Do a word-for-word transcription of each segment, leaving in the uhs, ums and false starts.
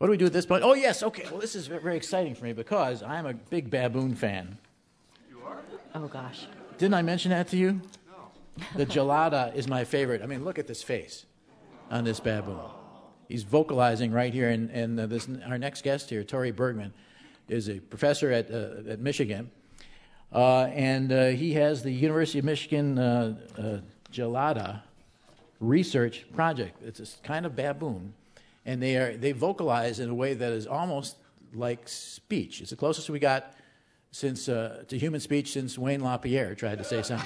What do we do at this point? Oh, yes, okay. Well, this is very exciting for me because I'm a big baboon fan. You are? Oh, gosh. Didn't I mention that to you? No. The gelada is my favorite. I mean, look at this face on this baboon. He's vocalizing right here, and, and uh, this, our next guest here, Tory Bergman, is a professor at, uh, at Michigan, uh, and uh, he has the University of Michigan uh, uh, gelada research project. It's a kind of baboon. And they are they vocalize in a way that is almost like speech. It's the closest we got since uh, to human speech since Wayne LaPierre tried to say something.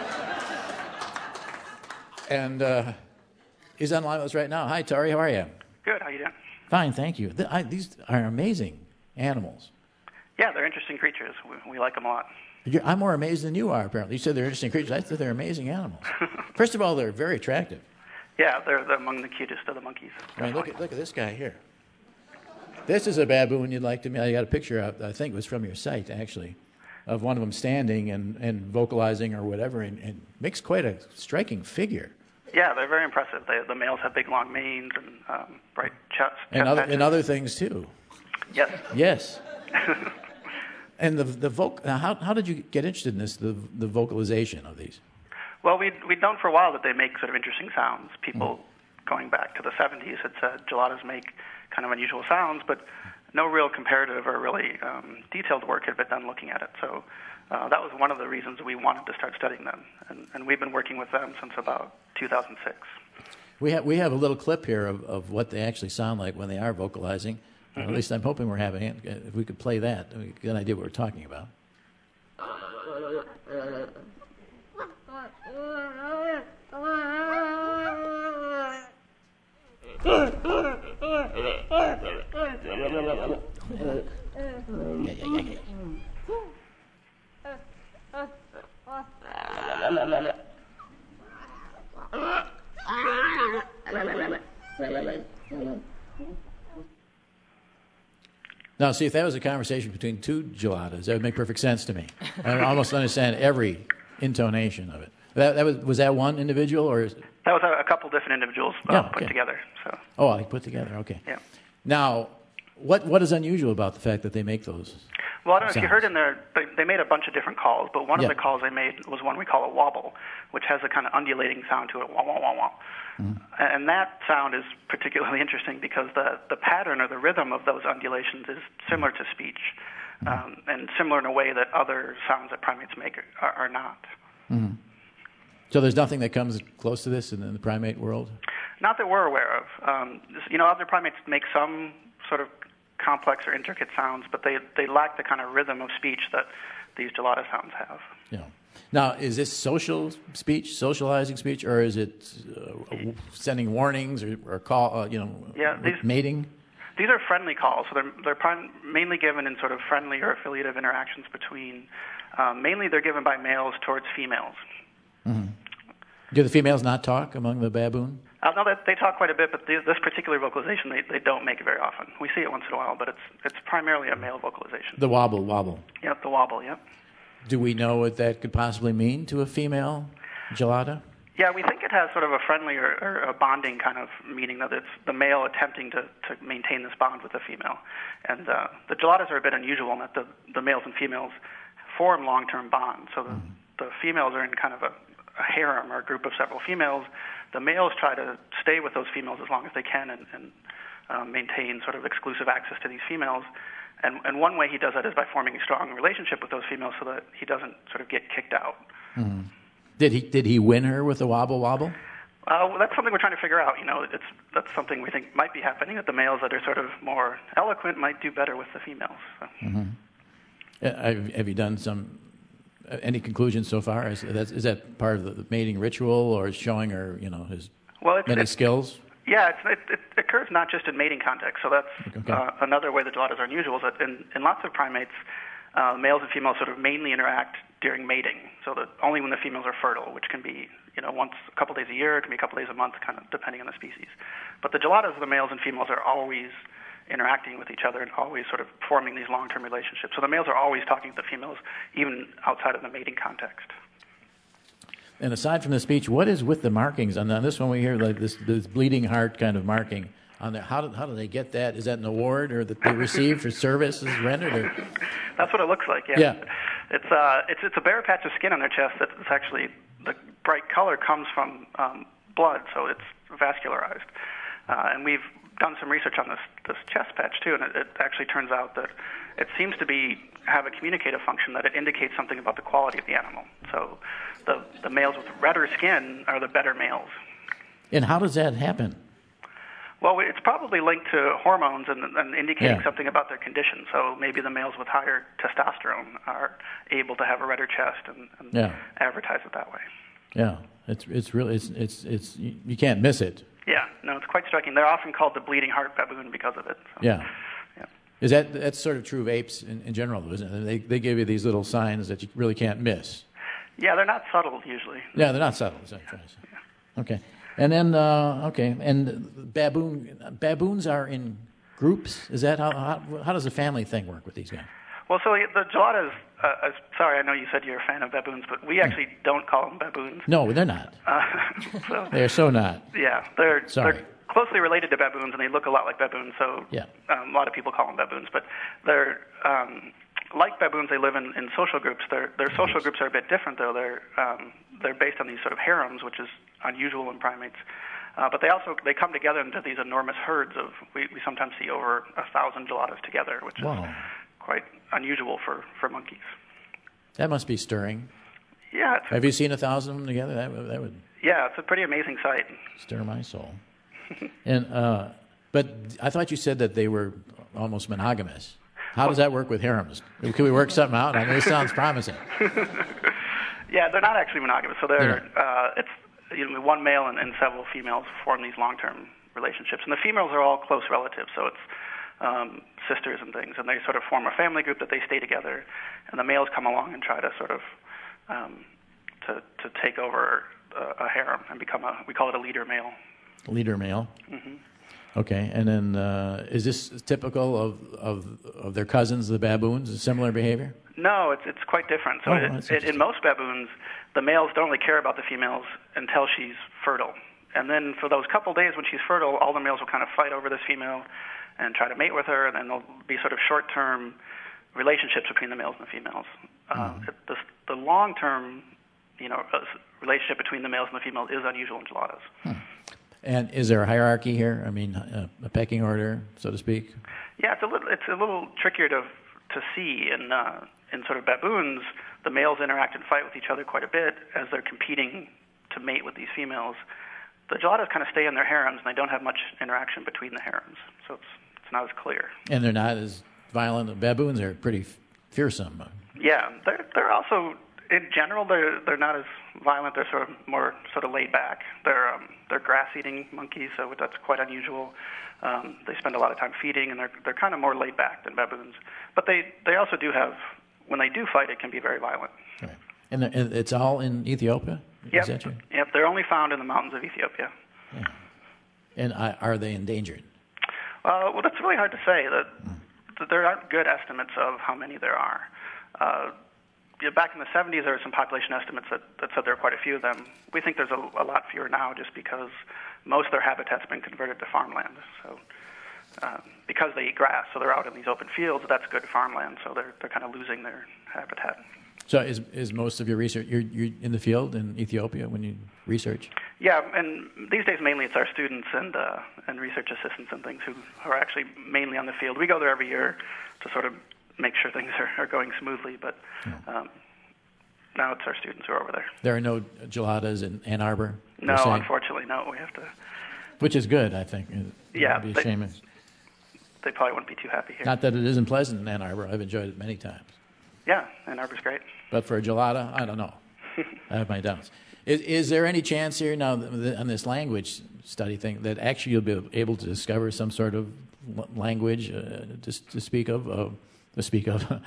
and uh, he's on line with us right now. Hi, Tory. How are you? Good. How you doing? Fine, thank you. Th- I, these are amazing animals. Yeah, they're interesting creatures. We, we like them a lot. You're, I'm more amazed than you are, apparently. You said they're interesting creatures. I said they're amazing animals. First of all, they're very attractive. Yeah, they're, they're among the cutest of the monkeys. I mean, look at look at this guy here. This is a baboon you'd like to meet. I got a picture of, I think it was from your site, actually, of one of them standing and, and vocalizing or whatever, and, and makes quite a striking figure. Yeah, they're very impressive. They, the males have big, long manes and um, bright chests. And other, and other things, too. Yes. Yes. And the the voc- now how how did you get interested in this, the the vocalization of these? Well, we'd, we'd known for a while that they make sort of interesting sounds. People mm. going back to the seventies had said geladas make kind of unusual sounds, but no real comparative or really um, detailed work had been done looking at it. So uh, that was one of the reasons we wanted to start studying them. And, and we've been working with them since about two thousand six. We have, we have a little clip here of, of what they actually sound like when they are vocalizing. Mm-hmm. At least I'm hoping we're having it. If we could play that, we get an idea what we're talking about. Yeah, yeah, yeah, yeah. Now, see, if that was a conversation between two geladas, that would make perfect sense to me. I almost understand every intonation of it. That, that was was that one individual, or is it... That was a, a couple different individuals uh, yeah, okay. put together. So. Oh, he put together. Okay. Yeah. Now, what what is unusual about the fact that they make those? Well, I don't know sounds? if you heard in there, they, they made a bunch of different calls, but one yeah. of the calls they made was one we call a wobble, which has a kind of undulating sound to it, wah, wah, wah, wah. Mm. And that sound is particularly interesting because the, the pattern or the rhythm of those undulations is similar to speech, mm. um, and similar in a way that other sounds that primates make are, are not. Mm. So there's nothing that comes close to this in the primate world? Not that we're aware of. Um, you know, other primates make some sort of complex or intricate sounds, but they they lack the kind of rhythm of speech that these gelada sounds have. Yeah. Now, is this social speech, socializing speech, or is it uh, sending warnings or, or call, uh, you know, yeah, these, mating? These are friendly calls, so they're they're prim- mainly given in sort of friendly or affiliative interactions between. Um, mainly, they're given by males towards females. Mm-hmm. Do the females not talk among the baboon? Uh, no, they, they talk quite a bit, but th- this particular vocalization, they, they don't make it very often. We see it once in a while, but it's it's primarily a male vocalization. The wobble, wobble. Yep, the wobble, yep. Do we know what that could possibly mean to a female gelada? Yeah, we think it has sort of a friendly or, or a bonding kind of meaning, that it's the male attempting to, to maintain this bond with the female. And uh, the geladas are a bit unusual in that the, the males and females form long-term bonds. So the, mm. the females are in kind of a a harem or a group of several females. The males try to stay with those females as long as they can and, and um, maintain sort of exclusive access to these females. And, and one way he does that is by forming a strong relationship with those females so that he doesn't sort of get kicked out. Mm-hmm. Did he did he win her with the wobble wobble? Uh, well, that's something we're trying to figure out. You know, it's that's something we think might be happening, that the males that are sort of more eloquent might do better with the females. So. Mm-hmm. Uh, have, have you done some... Any conclusions so far? Is that, is that part of the mating ritual, or is showing her, you know, his well, it's, many it's, skills? Yeah, it's, it, it occurs not just in mating context. So that's okay. uh, another way that geladas are unusual. Is that in, in lots of primates, uh, males and females sort of mainly interact during mating. So that only when the females are fertile, which can be, you know, once a couple days a year, it can be a couple days a month, kind of depending on the species. But the geladas, the males and females are always interacting with each other and always sort of forming these long-term relationships. So the males are always talking to the females, even outside of the mating context. And aside from the speech, what is with the markings? On this one we hear like this, this bleeding heart kind of marking on there. How do, how do they get that? Is that an award or that they receive for services rendered? Or? That's what it looks like. Yeah. yeah. It's uh, it's it's a bare patch of skin on their chest. That's it's actually the bright color comes from um, blood, so it's vascularized. Uh, and we've done some research on this this chest patch too, and it, it actually turns out that it seems to be have a communicative function that it indicates something about the quality of the animal. So the the males with redder skin are the better males. And how does that happen? Well, it's probably linked to hormones and, and indicating yeah. something about their condition. So maybe the males with higher testosterone are able to have a redder chest and, and yeah. advertise it that way. Yeah, it's it's really it's it's it's you, you can't miss it. Yeah, no, it's quite striking. They're often called the bleeding heart baboon because of it. So, yeah. yeah. Is that that's sort of true of apes in, in general, though, isn't it? They they give you these little signs that you really can't miss. Yeah, they're not subtle usually. Yeah, they're not subtle. Is that yeah. yeah. Okay. And then, uh, okay, and baboon baboons are in groups. Is that how, how how does the family thing work with these guys? Well, so the geladas. Uh, uh, sorry, I know you said you're a fan of baboons, but we actually yeah. don't call them baboons. No, they're not. Uh, so, they're so not. Yeah, they're sorry. they're closely related to baboons, and they look a lot like baboons. So yeah. um, a lot of people call them baboons, but they're um, like baboons. They live in, in social groups. Their their social groups are a bit different, though. They're um, they're based on these sort of harems, which is unusual in primates. Uh, but they also they come together into these enormous herds of. We, we sometimes see over a thousand geladas together, which is wow. quite unusual for, for monkeys. That must be stirring. Yeah. It's Have you seen a thousand of them together? That would, that would yeah, it's a pretty amazing sight. Stir my soul. and uh, but I thought you said that they were almost monogamous. How does that work with harems? Can we work something out? I mean, this sounds promising. Yeah, they're not actually monogamous. So they're uh, it's you know one male and, and several females form these long-term relationships, and the females are all close relatives. So it's um, sisters and things, and they sort of form a family group that they stay together, and the males come along and try to sort of um, to to take over a, a harem and become a we call it a leader male. Leader male. Mm-hmm. Okay, and then uh, is this typical of, of of their cousins, the baboons, a similar behavior? No, it's it's quite different. So oh, it, it, in most baboons, the males don't really care about the females until she's fertile, and then for those couple days when she's fertile, all the males will kind of fight over this female and try to mate with her, and then there'll be sort of short-term relationships between the males and the females. Mm-hmm. Uh, the the long-term, you know, relationship between the males and the females is unusual in geladas. Hmm. And is there a hierarchy here? I mean, a, a pecking order, so to speak? Yeah, it's a little it's a little trickier to to see. In uh, in sort of baboons, the males interact and fight with each other quite a bit as they're competing to mate with these females. The geladas kind of stay in their harems, and they don't have much interaction between the harems, so it's it's not as clear. And they're not as violent. Baboons are pretty fearsome. Yeah, they're they're also. In general, they're they're not as violent. They're sort of more sort of laid back. They're um, they're grass-eating monkeys, so that's quite unusual. Um, they spend a lot of time feeding, and they're they're kind of more laid back than baboons. But they, they also do have, when they do fight, it can be very violent. Right. And it's all in Ethiopia? Yep. Is that true? Yep. They're only found in the mountains of Ethiopia. Yeah. And are they endangered? Uh, well, that's really hard to say. That, that there aren't good estimates of how many there are. Uh, Back in the seventies, there were some population estimates that, that said there are quite a few of them. We think there's a, a lot fewer now just because most of their habitat's been converted to farmland. So uh, because they eat grass, so they're out in these open fields, that's good farmland, so they're they're kind of losing their habitat. So is is most of your research, you're, you're in the field in Ethiopia when you research? Yeah, and these days mainly it's our students and uh, and research assistants and things who, who are actually mainly on the field. We go there every year to sort of make sure things are, are going smoothly, but um, now it's our students who are over there. There are no geladas in Ann Arbor? No, unfortunately, no. We have to. Which is good, I think. It yeah, would be a shame. They, they probably wouldn't be too happy here. Not that it isn't pleasant in Ann Arbor. I've enjoyed it many times. Yeah, Ann Arbor's great. But for a gelada, I don't know. I have my doubts. Is, is there any chance here now on this language study thing that actually you'll be able to discover some sort of language uh, to, to speak of? Uh, to speak of uh,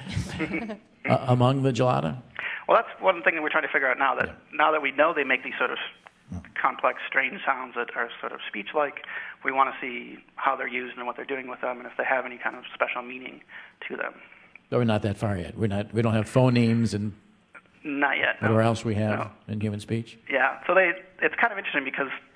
among the gelada? Well, that's one thing that we're trying to figure out now. That yeah. now that we know they make these sort of complex, strange sounds that are sort of speech-like, we want to see how they're used and what they're doing with them, and if they have any kind of special meaning to them. But we're not that far yet. We're not. We don't have phonemes and not yet. Whatever no. else we have no. in human speech. Yeah. So they. It's kind of interesting because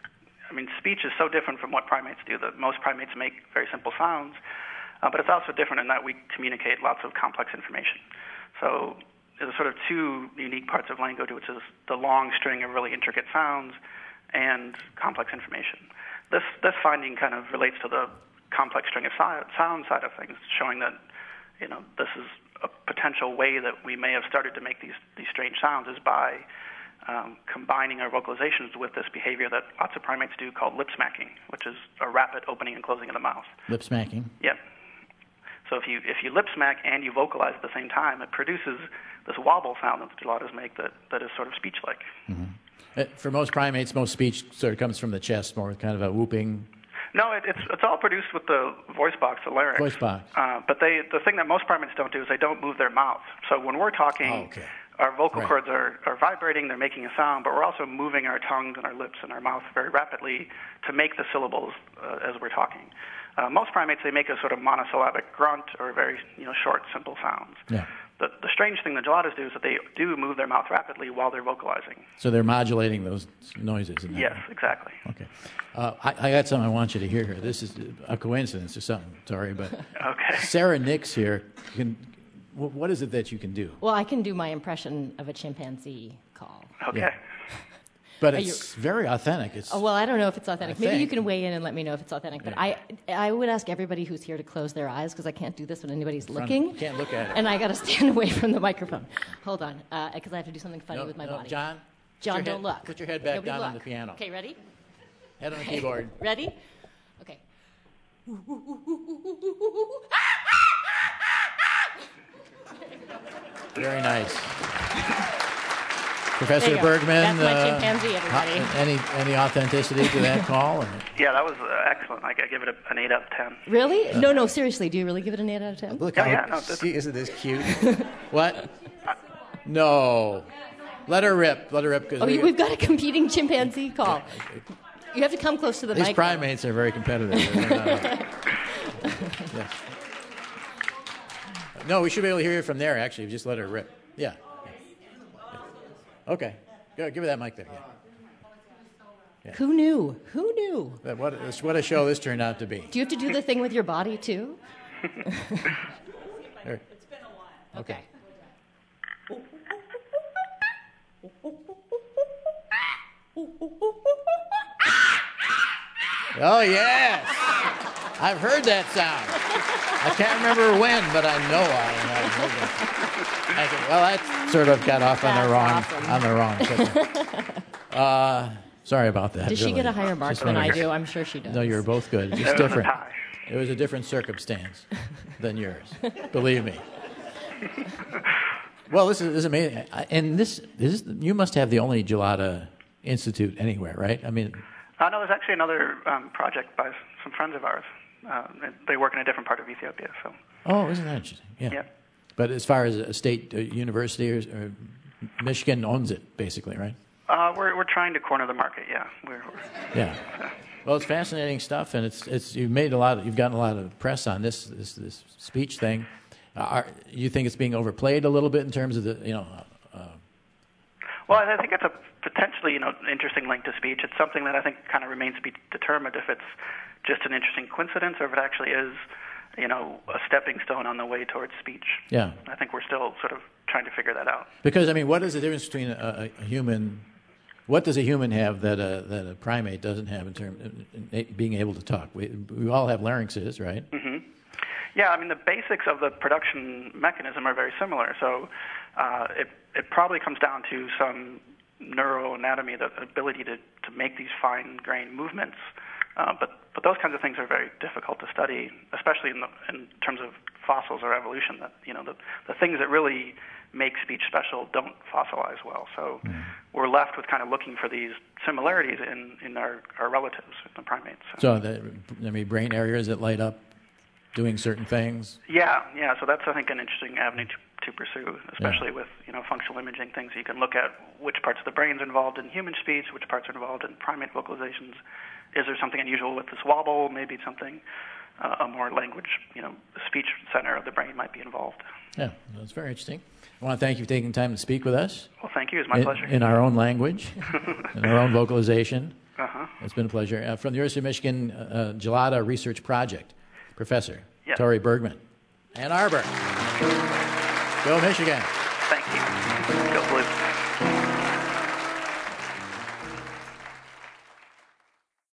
I mean, speech is so different from what primates do. That most primates make very simple sounds, uh, but it's also different in that we communicate lots of complex information. So there's sort of two unique parts of language, which is the long string of really intricate sounds and complex information. This this finding kind of relates to the complex string of si- sound side of things, showing that, you know, this is a potential way that we may have started to make these these strange sounds is by um, combining our vocalizations with this behavior that lots of primates do called lip smacking, which is a rapid opening and closing of the mouth. Lip smacking? Yep. So if you if you lip smack and you vocalize at the same time, it produces this wobble sound that the gelatos make that, that is sort of speech-like. Mm-hmm. Uh, for most primates, most speech sort of comes from the chest, more kind of a whooping. No, it, it's it's all produced with the voice box, the larynx. Voice box. Uh, but they the thing that most primates don't do is they don't move their mouth. So when we're talking, oh, okay. our vocal right. cords are, are vibrating, they're making a sound, but we're also moving our tongues and our lips and our mouth very rapidly to make the syllables uh, as we're talking. Uh, most primates, they make a sort of monosyllabic grunt or very, you know, short, simple sounds. Yeah. The, the strange thing the gelatos do is that they do move their mouth rapidly while they're vocalizing. So they're modulating those noises. In that yes, way. exactly. Okay. Uh, I, I got something I want you to hear here. This is a coincidence or something, Tori, but okay. Sarah Nix here, can, what is it that you can do? Well, I can do my impression of a chimpanzee call. Okay. Yeah. But Are it's you, very authentic. It's, oh, well, I don't know if it's authentic. I Maybe think. you can weigh in and let me know if it's authentic. But yeah. I, I would ask everybody who's here to close their eyes because I can't do this when anybody's Front, looking. You can't look at it. And I got to stand away from the microphone. Hold on, because uh, I have to do something funny no, with my no, body. John, John, head, don't look. Put your head back Nobody down look. on the piano. Okay, ready? Head on the keyboard. Ready? Okay. Very nice. Professor go. Bergman, That's my uh, chimpanzee, everybody. Any any authenticity to that call? Or? Yeah, that was uh, excellent. I, I give it a, an eight out of ten. Really? Uh, no, no, seriously. Do you really give it an eight out of ten? Look oh, how, yeah, no, see, isn't this cute? What? No. Let her rip. Let her rip. Oh, we, we've got a competing chimpanzee call. You have to come close to the These mic. These primates are very competitive. Yes. No, we should be able to hear you from there, actually. Just let her rip. Yeah. Okay. Go, give her that mic there. Yeah. Yeah. Who knew? Who knew? What, what a show this turned out to be. Do you have to do the thing with your body, too? There. It's been a while. Okay. Oh, yes. I've heard that sound. I can't remember when, but I know I have heard that. I said, well, that sort of got off on the wrong awesome. on the wrong foot. Uh, sorry about that. Does really. she get a higher mark Just than I wanted- do? I'm sure she does. No, you're both good. It's It was a different. tie. It was a different circumstance than yours. Believe me. Well, this is, this is amazing. I- And this, this is, you must have the only Gelada Institute anywhere, right? I mean, Uh, no, there's actually another um, project by some friends of ours. Uh, they work in a different part of Ethiopia. So. oh, isn't that interesting? Yeah. Yeah. But as far as a state uh, university, or, or Michigan owns it, basically, right? Uh, we're we're trying to corner the market. Yeah. We're, we're, Yeah. so. Well, it's fascinating stuff, and it's it's you've made a lot of, you've gotten a lot of press on this this, this speech thing. Uh, are, you think it's being overplayed a little bit in terms of the you know? Uh, Well, I think it's a potentially, you know, interesting link to speech. It's something that I think kind of remains to be determined if it's just an interesting coincidence or if it actually is, you know, a stepping stone on the way towards speech. yeah. I think we're still sort of trying to figure that out. Because I mean, what is the difference between a, a human? What does a human have that a that a primate doesn't have in terms of being able to talk? We we all have larynxes, right? Mm-hmm. Yeah, I mean, the basics of the production mechanism are very similar. So uh, it it probably comes down to some neuroanatomy, the ability to, to make these fine-grained movements. Uh, but but those kinds of things are very difficult to study, especially in the, in terms of fossils or evolution. That you know the the things that really make speech special don't fossilize well. So mm. we're left with kind of looking for these similarities in, in our, our relatives, in the primates. So, so the I mean, brain areas that light up doing certain things. Yeah, yeah. So that's I think an interesting avenue to, to pursue, especially yeah. with you know functional imaging things. You can look at which parts of the brain are involved in human speech, which parts are involved in primate vocalizations. Is there something unusual with this wobble? Maybe something uh, a more language, you know, speech center of the brain might be involved. Yeah, that's very interesting. I want to thank you for taking time to speak with us. Well, thank you. It's my in, pleasure. In our own language, in our own vocalization. Uh-huh. It's been a pleasure. Uh, from the University of Michigan uh, Gelada Research Project, Professor Yes. Tory Bergman. Ann Arbor. Go Michigan. Thank you.